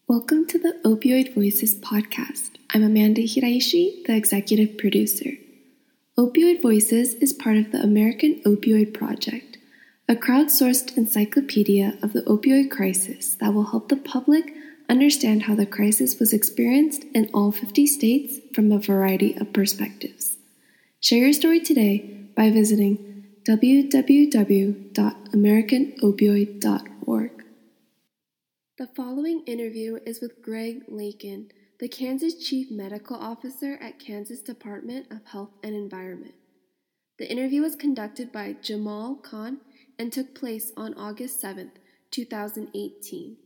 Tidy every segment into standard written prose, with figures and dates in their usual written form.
Welcome to the Opioid Voices podcast. I'm Amanda Hiraishi, the executive producer. Opioid Voices is part of the American Opioid Project, a crowdsourced encyclopedia of the opioid crisis that will help the public understand how the crisis was experienced in all 50 states from a variety of perspectives. Share your story today by visiting www.americanopioid.org. The following interview is with Greg Lakin, the Kansas Chief Medical Officer at Kansas Department of Health and Environment. The interview was conducted by Jamal Khan and took place on August 7th, 2018.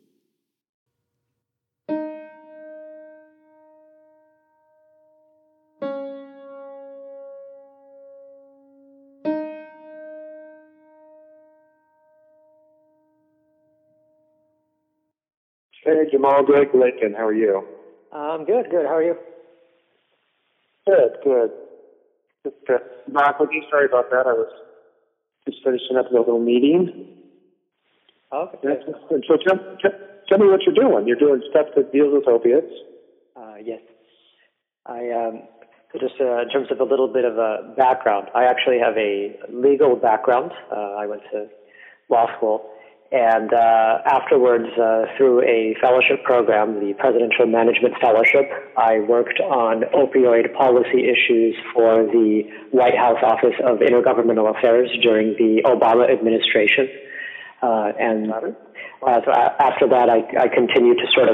Hey, Jamal, Greg Lakin, how are you? I'm good. How are you? Good. Just back with you. Sorry about that. I was just finishing up a little meeting. Okay. So tell me what you're doing. You're doing stuff that deals with opiates. Yes. I just in terms of a little bit of a background, I actually have a legal background. I went to law school. And afterwards, through a fellowship program, the Presidential Management Fellowship, I worked on opioid policy issues for the White House Office of Intergovernmental Affairs during the Obama administration. So after that, I continued to sort of,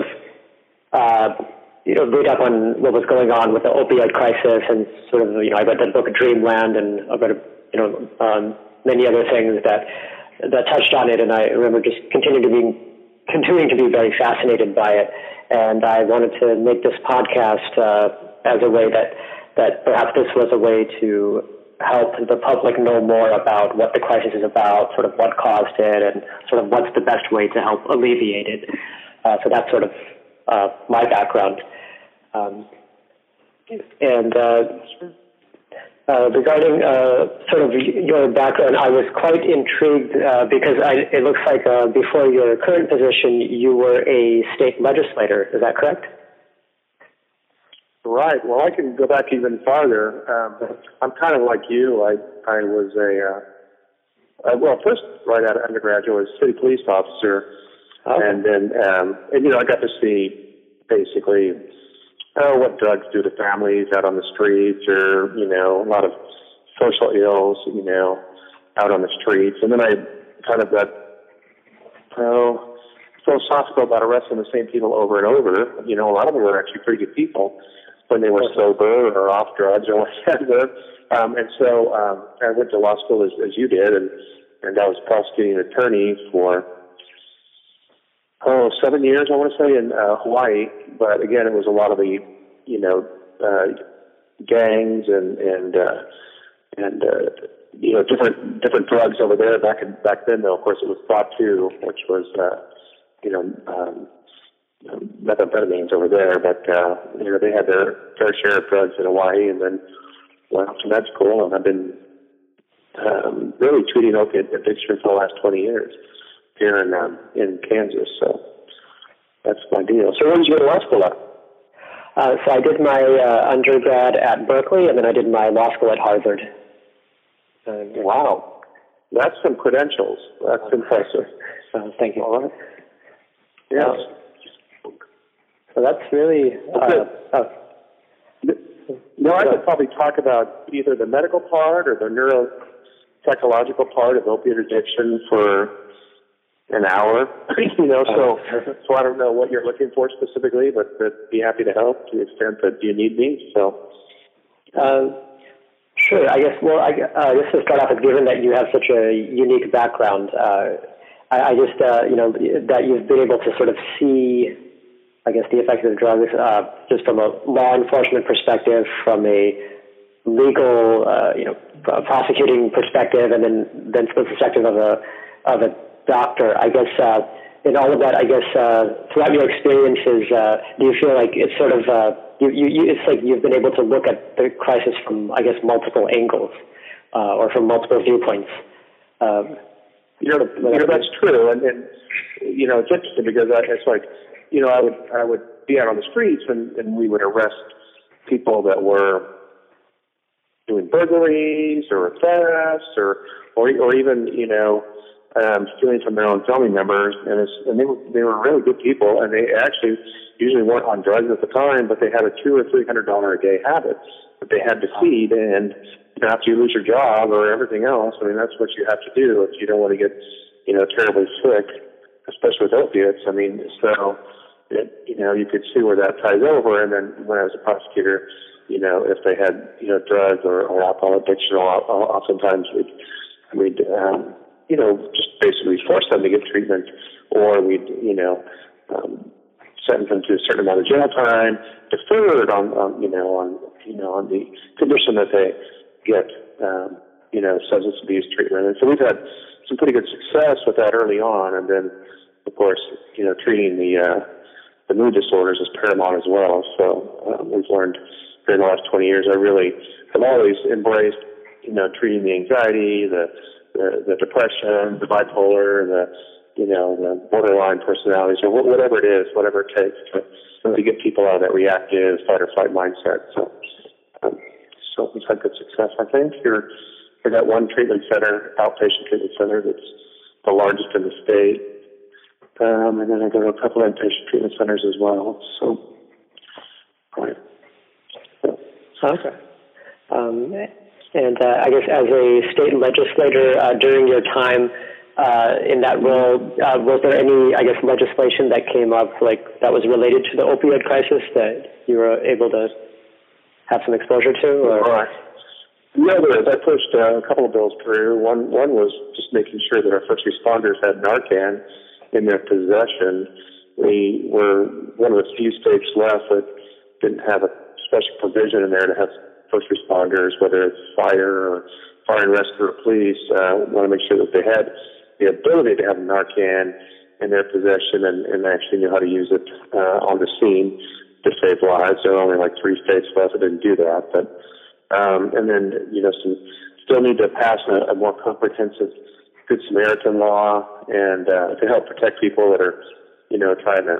read up on what was going on with the opioid crisis, and sort of, I read the book Dreamland, and I read, many other things that touched on it, and I remember just continuing to be very fascinated by it. And I wanted to make this podcast as a way that perhaps this was a way to help the public know more about what the crisis is about, sort of what caused it, and sort of what's the best way to help alleviate it. So that's sort of my background. Regarding sort of your background, I was quite intrigued because it looks like before your current position, you were a state legislator. Is that correct? Right. Well, I can go back even farther. I'm kind of like you. I was first right out of undergraduate, I was a city police officer. Okay. And then, I got to see basically what drugs do to families out on the streets, or, a lot of social ills, out on the streets. And then I kind of got philosophical about arresting the same people over and over. A lot of them were actually pretty good people when they were sober or off drugs or whatever. And so I went to law school as you did, and I was prosecuting attorney for 7 years, I want to say, in Hawaii. But again, it was a lot of the, gangs and different drugs over there. Back then, though, of course, it was thought too, which was methamphetamines over there. But they had their fair share of drugs in Hawaii, and then went off to med school, and I've been really treating opiate addiction for the last 20 years here in Kansas. So that's my deal. So where did you go to law school at? So I did my undergrad at Berkeley, and then I did my law school at Harvard. Wow. That's some credentials. That's impressive. Thank you. All right. Yes. So that's really... I could probably talk about either the medical part or the neuropsychological part of opiate addiction for an hour, so I don't know what you're looking for specifically, but be happy to help to the extent that you need me. So, sure. I guess. Well, just to start off with, given that you have such a unique background, I just that you've been able to sort of see, I guess, the effects of drugs just from a law enforcement perspective, from a legal, prosecuting perspective, and then from the perspective of a doctor. I guess in all of that, I guess throughout your experiences, do you feel like it's sort of it's like you've been able to look at the crisis from, I guess, multiple angles or from multiple viewpoints? That's true, and it's interesting because it's like I would be out on the streets and we would arrest people that were doing burglaries or thefts or even, stealing from their own family members. And they were really good people, and they actually usually weren't on drugs at the time, but they had a $200 or $300 a day habit that they had to feed. And after you lose your job or everything else, I mean, that's what you have to do if you don't want to get, terribly sick, especially with opiates. I mean, so, you could see where that ties over. And then when I was a prosecutor, if they had, drugs or alcohol addiction, oftentimes we'd just basically force them to get treatment, or we'd, sentence them to a certain amount of jail time, deferred on the condition that they get, substance abuse treatment. And so we've had some pretty good success with that early on. And then, of course, treating the mood disorders is paramount as well. So we've learned during the last 20 years, I really have always embraced, treating the anxiety, the depression, the bipolar, the borderline personalities, or whatever it is, whatever it takes to get people out of that reactive fight or flight mindset. So we've had good success. I think we're got one treatment center, outpatient treatment center, that's the largest in the state. And then I go to a couple of inpatient treatment centers as well. So, right. Okay. And I guess as a state legislator, during your time in that role, was there any, legislation that came up that was related to the opioid crisis that you were able to have some exposure to? Or? Right. Yeah, there is. I pushed a couple of bills through. One was just making sure that our first responders had Narcan in their possession. We were one of the few states left that didn't have a special provision in there to have first responders, whether it's fire and rescue or police, want to make sure that they had the ability to have Narcan in their possession and actually knew how to use it on the scene to save lives. There are only 3 states left that didn't do that. But and then, still need to pass a more comprehensive Good Samaritan law and to help protect people that are, trying to,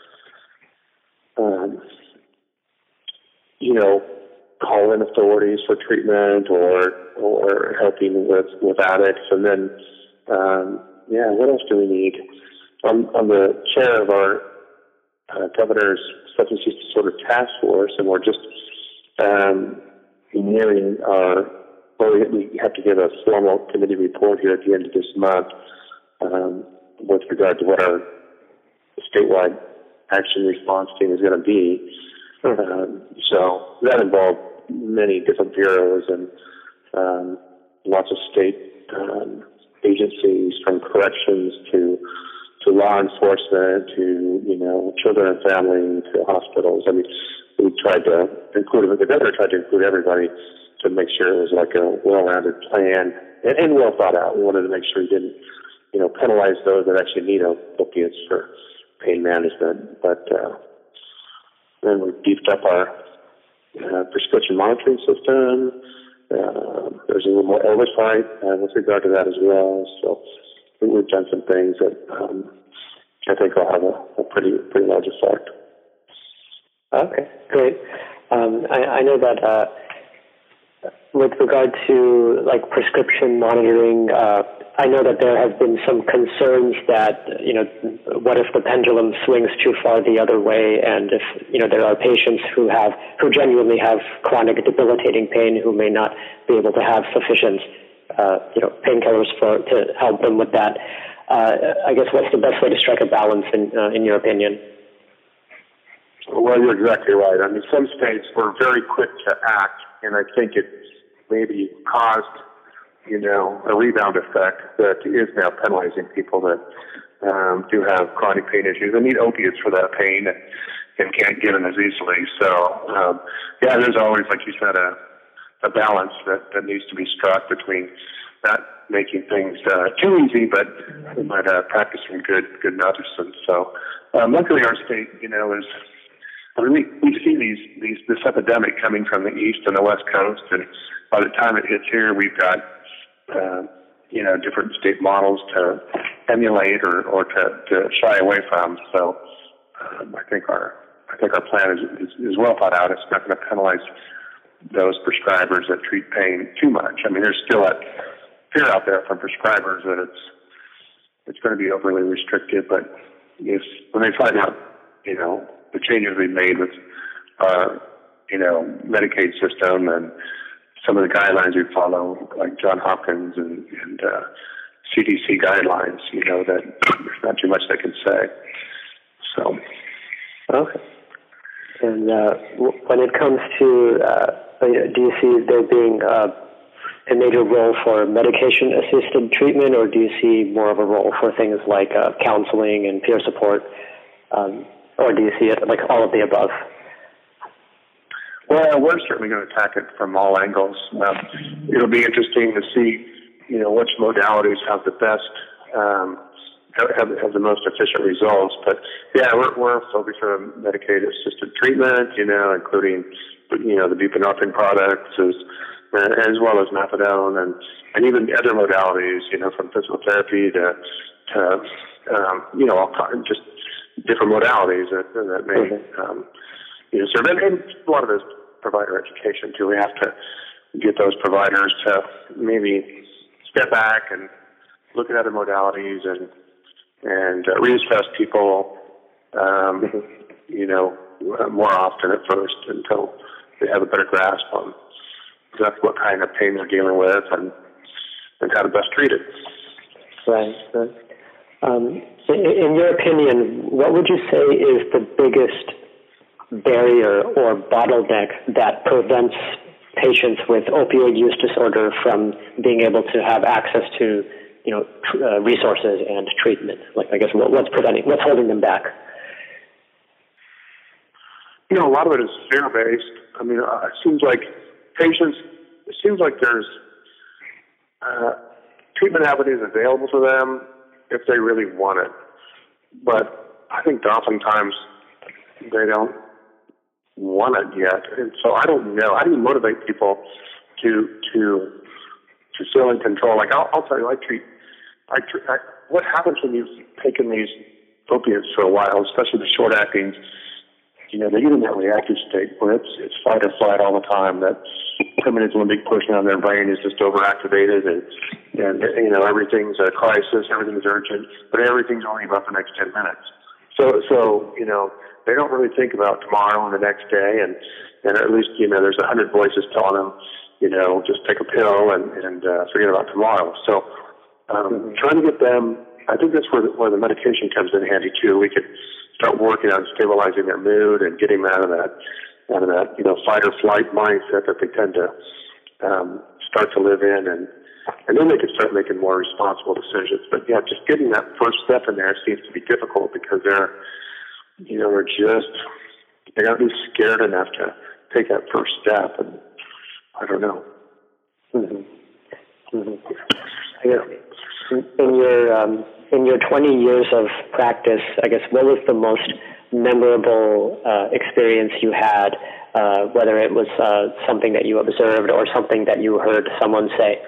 call in authorities for treatment or helping with addicts. And then, what else do we need? I'm the chair of our governor's substance use disorder task force, and we're just nearing we have to give a formal committee report here at the end of this month with regard to what our statewide action response team is going to be. So that involved many different bureaus and lots of state agencies, from corrections to law enforcement to children and family to hospitals. I mean, we tried to include the governor tried to include everybody to make sure it was a well-rounded plan and well thought out. We wanted to make sure we didn't penalize those that actually need opiates for pain management, but then we beefed up our prescription monitoring system. There's a little more oversight with regard to that as well. So we've done some things that I think will have a pretty large effect. Okay, great. I know that with regard to prescription monitoring, I know that there have been some concerns that, what if the pendulum swings too far the other way, and if, there are patients who genuinely have chronic debilitating pain who may not be able to have sufficient, painkillers to help them with that. I guess what's the best way to strike a balance in your opinion? Well, you're exactly right. I mean, some states were very quick to act, and I think it maybe caused a rebound effect that is now penalizing people that do have chronic pain issues and need opiates for that pain and can't get them as easily. So, there's always, like you said, a balance that needs to be struck between not making things too easy, but practicing good medicine. So, luckily our state, is. We see this epidemic coming from the east and the west coast, and by the time it hits here, we've got different state models to emulate or to shy away from. So I think our plan is well thought out. It's not going to penalize those prescribers that treat pain too much. I mean, there's still that fear out there from prescribers that it's going to be overly restrictive. But when they find out, the changes we made with our, Medicaid system and some of the guidelines we follow, like Johns Hopkins and CDC guidelines, that there's not too much they can say. So. Okay. And when it comes to, do you see there being a major role for medication-assisted treatment, or do you see more of a role for things like counseling and peer support, or do you see it like all of the above? Well, we're certainly going to attack it from all angles. It'll be interesting to see, which modalities have the best, have the most efficient results. But yeah, we're focused on Medicaid-assisted treatment, including, the buprenorphine products as well as methadone and even other modalities, from physical therapy to just different modalities that may serve. And a lot of it is provider education too. We have to get those providers to maybe step back and look at other modalities and reassess people, more often at first until they have a better grasp on exactly what kind of pain they're dealing with and how to best treat it. Right. In your opinion, what would you say is the biggest barrier or bottleneck that prevents patients with opioid use disorder from being able to have access to, resources and treatment? Like, I guess, what's holding them back? A lot of it is fear-based. I mean, it seems like there's treatment avenues available to them if they really want it. But I think oftentimes they don't want it yet. And so I don't know. How do you motivate people to feel in control? Like, I'll tell you, what happens when you've taken these opiates for a while, especially the short-acting, they get in that reactive state where it's fight or flight all the time. That primitive limbic portion of their brain is just overactivated, and everything's a crisis, everything's urgent, but everything's only about the next 10 minutes. So they don't really think about tomorrow and the next day, and at least there's 100 voices telling them, just take a pill and forget about tomorrow. So trying to get them, I think that's where the medication comes in handy too. We could start working on stabilizing their mood and getting them out of that fight or flight mindset that they tend to start to live in, and then they can start making more responsible decisions. But yeah, just getting that first step in there seems to be difficult because they got to be scared enough to take that first step, and I don't know. I guess in your 20 years of practice, I guess, what was the most memorable experience you had, whether it was something that you observed or something that you heard someone say?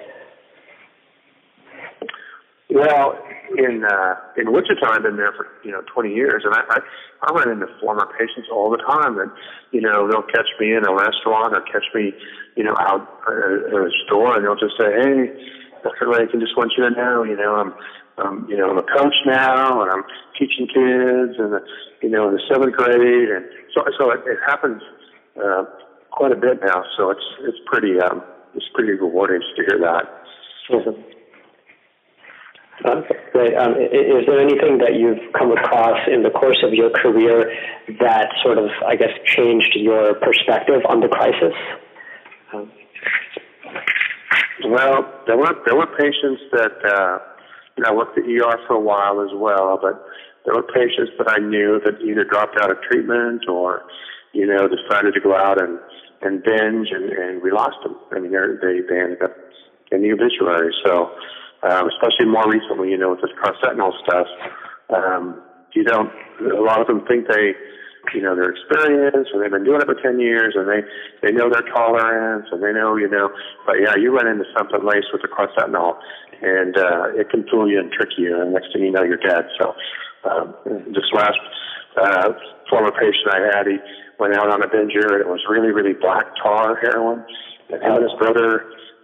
Well, in Wichita, I've been there for 20 years, and I run into former patients all the time that they'll catch me in a restaurant or catch me out at a store, and they'll just say, "Hey, Dr. Lake, I just want you to know, I'm a coach now, and I'm teaching kids, and in the 7th grade, and so it happens quite a bit now. So it's pretty rewarding to hear that." Mm-hmm. Okay, great. Is there anything that you've come across in the course of your career that sort of, I guess, changed your perspective on the crisis? Well, there were patients that I worked at ER for a while as well, but there were patients that I knew that either dropped out of treatment or decided to go out and binge, and we lost them. I mean, they ended up in the obituary. So. Especially more recently, with this carfentanil stuff, a lot of them think they're experienced, and they've been doing it for 10 years, and they know their tolerance, and they know, but yeah, you run into something laced with the carfentanil, and it can fool you and trick you, and next thing you know, you're dead. So, this last former patient I had, he went out on a binger, and it was really, really black tar heroin. And him and his brother,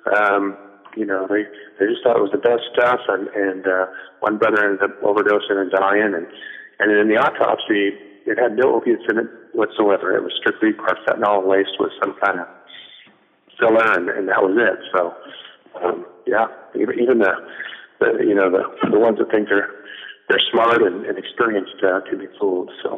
they just thought it was the best stuff. And one brother ended up overdosing and dying. And in the autopsy, it had no opiates in it whatsoever. It was strictly carfentanil laced with some kind of filler, and that was it. So, even the ones that think they're smart and experienced can be fooled. So,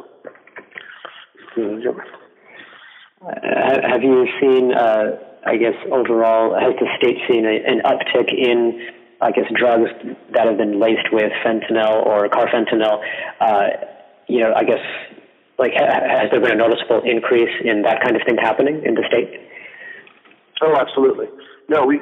have you seen? I guess overall, has the state seen an uptick in, I guess, drugs that have been laced with fentanyl or carfentanil? I guess, like, has there been a noticeable increase in that kind of thing happening in the state? Oh, absolutely. No, we've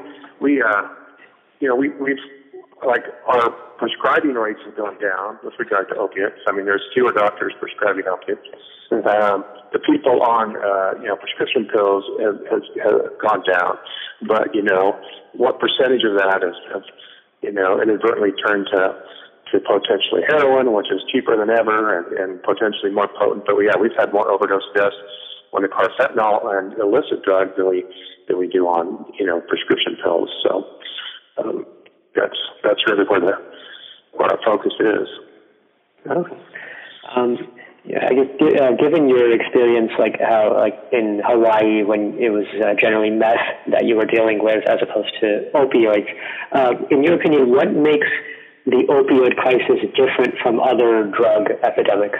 like our prescribing rates have gone down with regard to opiates. I mean, there's fewer doctors prescribing opiates. The people on prescription pills has gone down, but what percentage of that have inadvertently turned to potentially heroin, which is cheaper than ever and potentially more potent. But we've had more overdose deaths on the carfentanil and illicit drugs than we do on prescription pills. So that's really where our focus is. Okay. I guess given your experience, like how in Hawaii when it was generally meth that you were dealing with as opposed to opioids, in your opinion, what makes the opioid crisis different from other drug epidemics?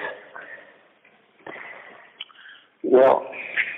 Well,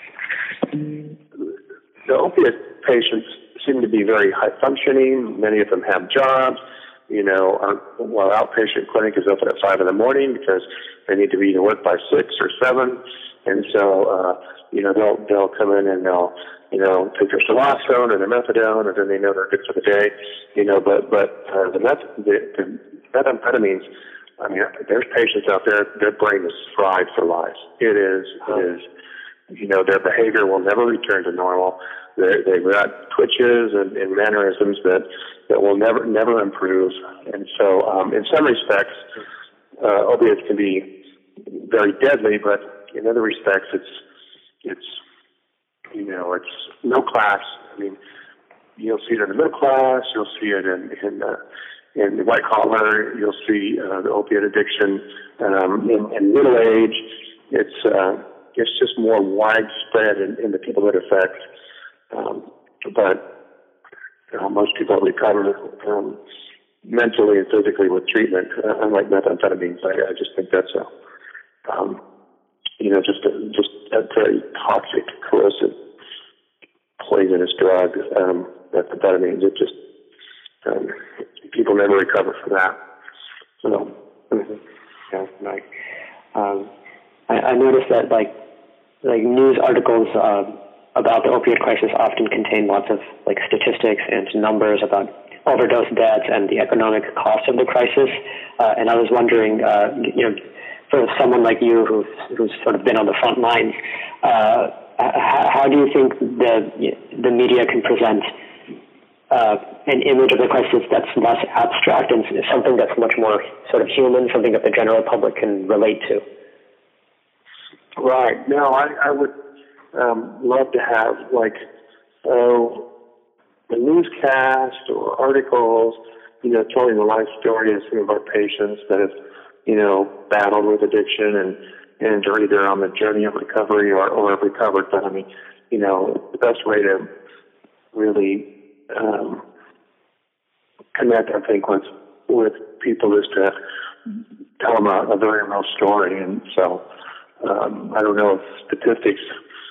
the opiate patients seem to be very high functioning. Many of them have jobs. While outpatient clinic is open at 5 a.m. because they need to be to work by 6 or 7, and so they'll come in and they'll take their Suloxone or their methadone, and then they know they're good for the day. The methamphetamines. I mean, there's patients out there, their brain is fried for life. It is. Their behavior will never return to normal. They've got twitches and mannerisms that will never improve. And so, in some respects, opiates can be very deadly, but in other respects, it's middle class. I mean, you'll see it in the middle class. You'll see it in the white collar. You'll see the opiate addiction in middle age. It's just more widespread in the people that affect. But most people recover mentally and physically with treatment, unlike methamphetamines. I just think that's just a very toxic, corrosive, poisonous drug. Methamphetamines, it just people never recover from that. So, yeah, right. I noticed that like news articles about the opioid crisis often contain lots of statistics and numbers about overdose deaths and the economic cost of the crisis. And I was wondering, for someone like you who's sort of been on the front lines, how do you think the media can present an image of the crisis that's less abstract and something that's much more sort of human, something that the general public can relate to? Right. No, I would love to have a newscast or articles, telling the life story of some of our patients that have, battled with addiction and are either on the journey of recovery or have recovered. But I mean, the best way to really connect, I think, with people is to tell them a very real story. And so I don't know if statistics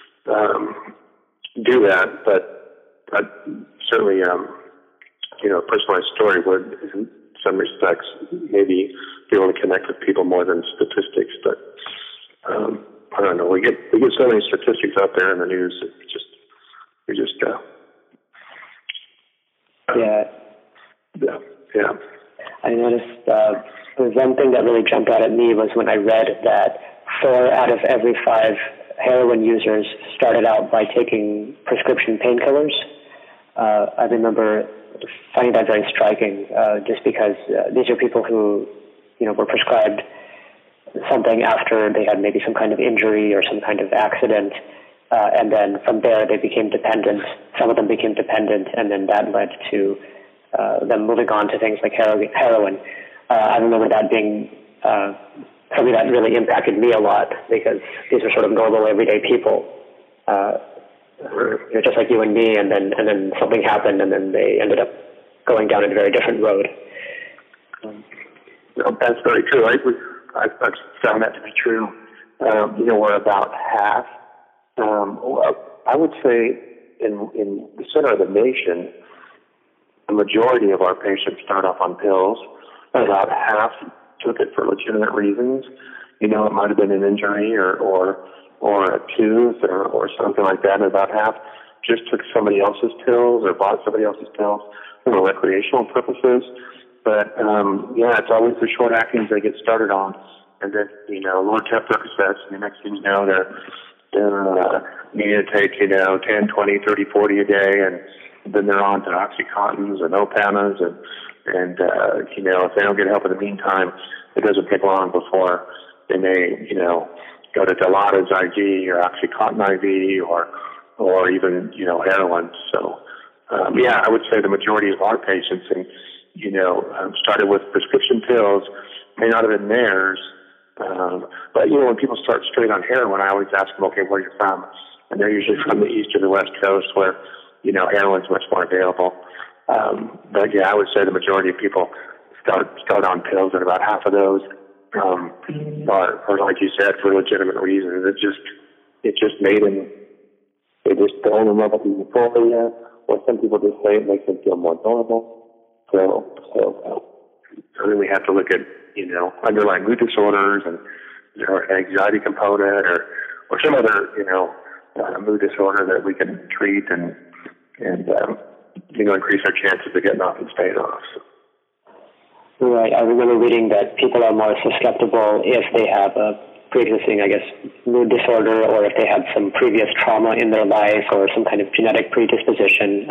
do that, but certainly, a personalized story would, in some respects, maybe be able to connect with people more than statistics. But I don't know. We get so many statistics out there in the news. Yeah. I noticed one thing that really jumped out at me was when I read that 4 out of every 5 heroin users started out by taking prescription painkillers. I remember finding that very striking, just because these are people who, were prescribed something after they had maybe some kind of injury or some kind of accident, and then from there they became dependent. Some of them became dependent, and then that led to them moving on to things like heroin. I remember that being something that really impacted me a lot, because these are sort of normal, everyday people, just like you and me, and then something happened, and then they ended up going down a very different road. That's very true. I've found that to be true. We're about half. I would say in the center of the nation, the majority of our patients start off on pills. About half took it for legitimate reasons. It might have been an injury or a tooth or something like that. And about half just took somebody else's pills or bought somebody else's pills for recreational purposes. But, it's always the short actings they get started on. And then, lower temp Percocets, and the next thing you know, they're needing to take, 10, 20, 30, 40 a day. And then they're on to Oxycontins and Opanas. And if they don't get help in the meantime, it doesn't take long before they may, go to Dilaudid's IV or Oxycontin IV or even, heroin. So, I would say the majority of our patients started with prescription pills, may not have been theirs. But, when people start straight on heroin, I always ask them, okay, where are you from? And they're usually from the East or the West Coast where, heroin's much more available. But I would say the majority of people start on pills, and about half of those are, like you said, for legitimate reasons. It just made them, they just fell in love with the euphoria, or some people just say it makes them feel more normal. So then we have to look at, underlying mood disorders and anxiety component or some other, mood disorder that we can treat and increase our chances of getting off and staying off. So. Right. I remember reading that people are more susceptible if they have a pre-existing, mood disorder, or if they had some previous trauma in their life or some kind of genetic predisposition.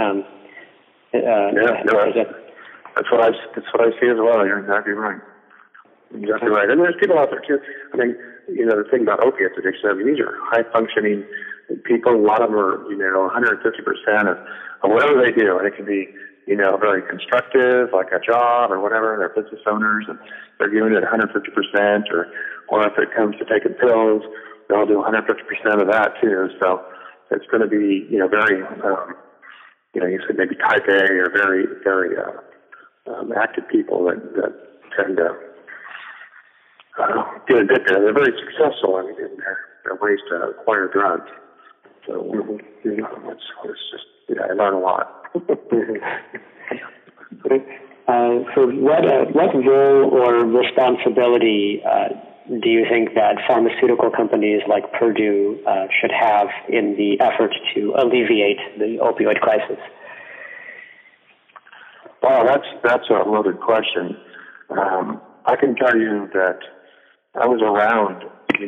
That's what I see as well. You're exactly right. Exactly right. And there's people out there too. The thing about opiate addiction, these are high functioning people. A lot of them are, 150% of whatever they do. And it can be, very constructive, like a job or whatever. They're business owners and they're giving it 150%, or if it comes to taking pills, they'll do 150% of that too. So it's going to be, very, you said maybe type A or very, very, active people that tend to get addicted. They're very successful in their ways to acquire drugs. So, it's just, I learn a lot. So what role or responsibility do you think that pharmaceutical companies like Purdue should have in the effort to alleviate the opioid crisis? Well, that's a loaded question. I can tell you that I was around,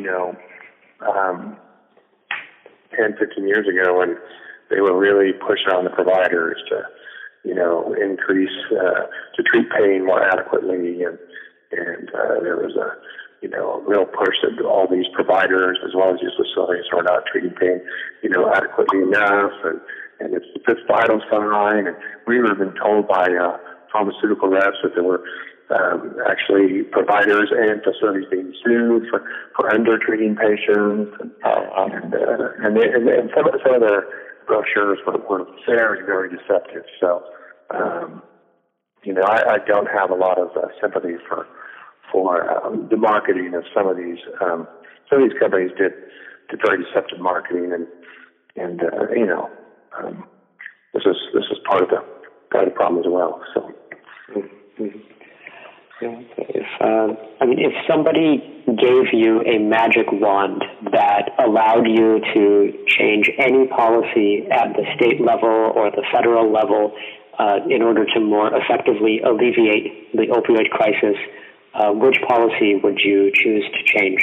10, 15 years ago when they were really pushing on the providers to, increase, to treat pain more adequately. And there was a real push that all these providers as well as these facilities were not treating pain, adequately enough. And it's vital sign. And we were even told by pharmaceutical reps that there were actually providers and facilities being sued for under-treating patients. And some of their brochures were very, very deceptive. So, I don't have a lot of sympathy for the marketing of some of these. Some of these companies did very deceptive marketing, and this is part of the problem as well. So. Mm-hmm. If somebody gave you a magic wand that allowed you to change any policy at the state level or the federal level in order to more effectively alleviate the opioid crisis, which policy would you choose to change?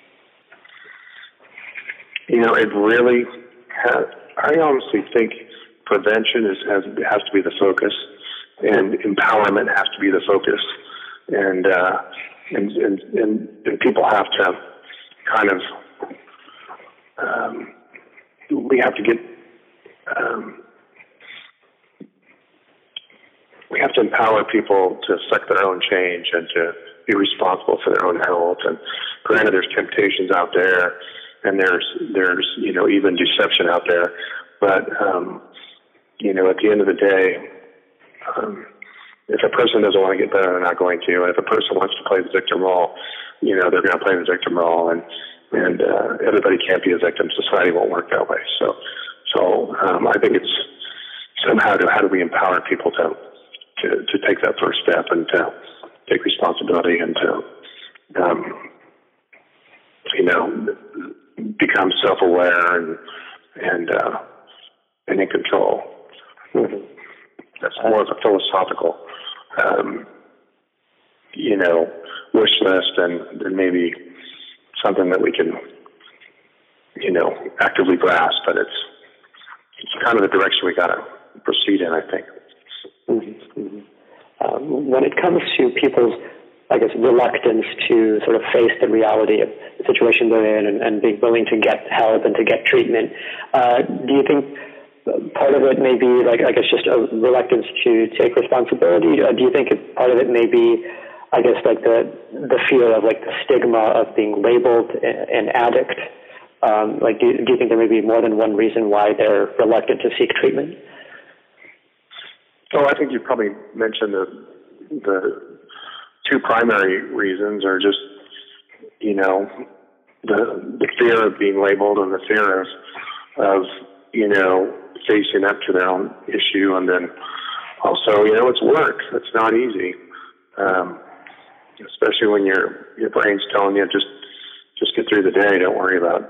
It really I honestly think prevention has to be the focus, and empowerment has to be the focus. And and people have to kind of we have to get we have to empower people to affect their own change and to be responsible for their own health. And granted, there's temptations out there, and there's even deception out there. But at the end of the day, if a person doesn't want to get better, they're not going to. And if a person wants to play the victim role, they're going to play the victim role. And everybody can't be a victim. Society won't work that way. So I think it's somehow how do we empower people to take that first step and to take responsibility and to become self-aware and in control. Mm-hmm. That's more of a philosophical wish list and maybe something that we can actively grasp, but it's kind of the direction we got to proceed in, I think. Mm-hmm. When it comes to people's, reluctance to sort of face the reality of the situation they're in and being willing to get help and to get treatment, do you think part of it may be, just a reluctance to take responsibility? Do you think part of it may be, the fear of, the stigma of being labeled an addict? Do you think there may be more than one reason why they're reluctant to seek treatment? Oh, I think you probably mentioned the two primary reasons are just, the fear of being labeled and the fear of facing up to their own issue. And then also, it's work. It's not easy. Especially when your brain's telling you just get through the day. Don't worry about,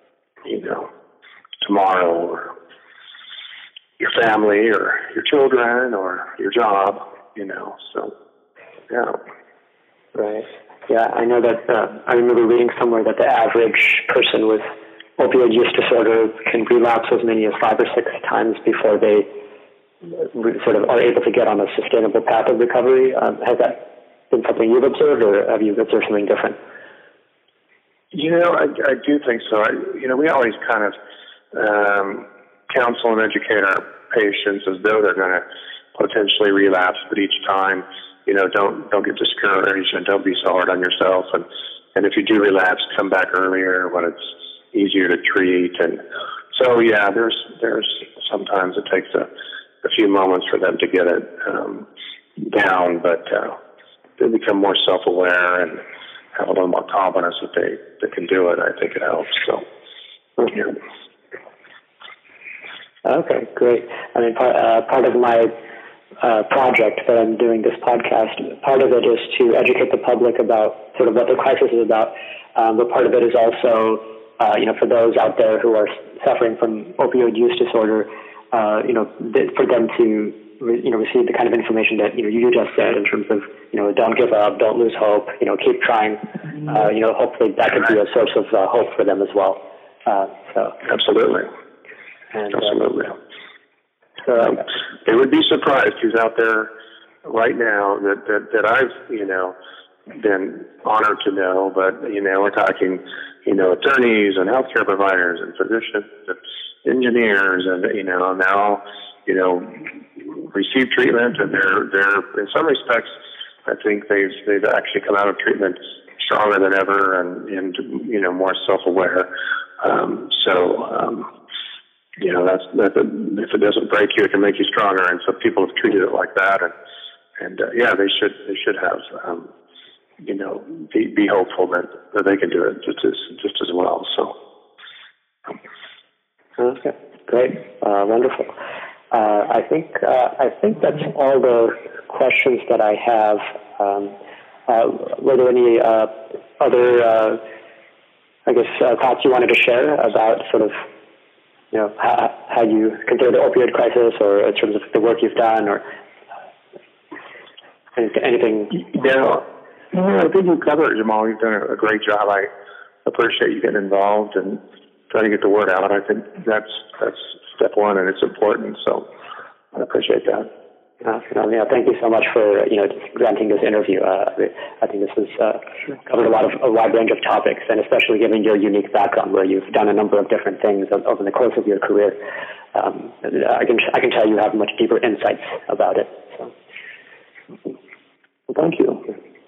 tomorrow or your family or your children or your job, so, yeah. Right. Yeah, I know that, I remember reading somewhere that the average person with opioid use disorder can relapse as many as 5 or 6 times before they sort of are able to get on a sustainable path of recovery. Has that been something you've observed, or have you observed something different? I do think so. We always kind of counsel and educate our patients as though they're going to potentially relapse, but each time, don't get discouraged and don't be so hard on yourself. And if you do relapse, come back earlier when it's easier to treat. And so, yeah, there's sometimes it takes a few moments for them to get it down, but they become more self-aware and have a little more confidence that they can do it. I think it helps. So, yeah. Okay, great. I mean, part of my project that I'm doing this podcast, part of it is to educate the public about sort of what the crisis is about, but part of it is also, for those out there who are suffering from opioid use disorder, for them to, receive the kind of information that, you just said in terms of, don't give up, don't lose hope, keep trying, hopefully that could be a source of hope for them as well. Absolutely. And, absolutely. They would be surprised who's out there right now that I've, been honored to know, but, we're talking, attorneys and healthcare providers and physicians and engineers and, now, receive treatment, and they're in some respects, I think they've actually come out of treatment stronger than ever and more self-aware. That's if it doesn't break you, it can make you stronger. And so people have treated it like that, and they should have, be hopeful that they can do it just as well. So. Okay, great, wonderful. I think that's all the questions that I have. Were there any other, thoughts you wanted to share about sort of, how you consider the opioid crisis, or in terms of the work you've done, or anything? I think you covered it, Jamal. You've done a great job. I appreciate you getting involved and trying to get the word out. I think that's step one, and it's important. So I appreciate that. Thank you so much for just granting this interview. I think this has covered a wide range of topics, and especially given your unique background, where you've done a number of different things over the course of your career. I can tell you have much deeper insights about it. So. Well, thank you.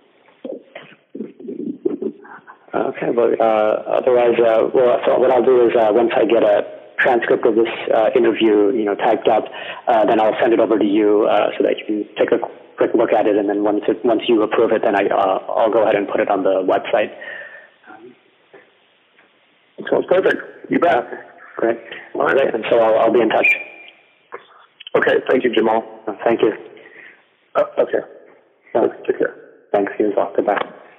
Okay. Well, otherwise, so what I'll do is once I get a transcript of this interview, typed up, then I'll send it over to you so that you can take a quick look at it, and then once you approve it, then I'll go ahead and put it on the website. Sounds perfect. You bet. Great. All right, and so I'll be in touch. Okay. Thank you, Jamal. Thank you. Okay. Take care. Thanks. You as well. Goodbye.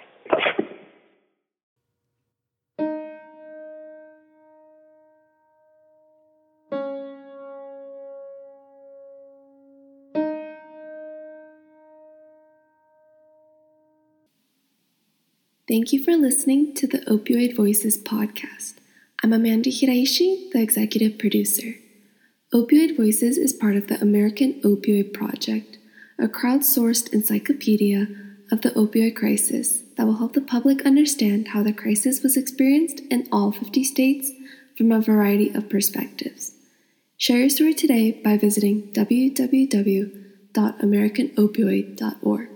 Thank you for listening to the Opioid Voices podcast. I'm Amanda Hiraishi, the executive producer. Opioid Voices is part of the American Opioid Project, a crowdsourced encyclopedia of the opioid crisis that will help the public understand how the crisis was experienced in all 50 states from a variety of perspectives. Share your story today by visiting www.americanopioid.org.